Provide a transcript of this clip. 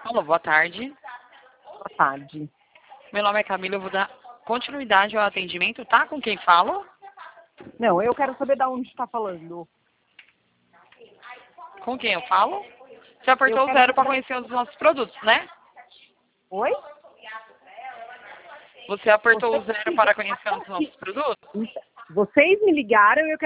Alô, boa tarde. Boa tarde. Meu nome é Camila, eu vou dar continuidade ao atendimento, tá? Com quem falo? Não, eu quero saber de onde está falando. Com quem eu falo? Você apertou Eu o quero zero para saber- conhecer os nossos produtos, né? Oi? Você apertou o Vocês zero me para conhecer os nossos ligaram? produtos? Vocês me ligaram e eu quero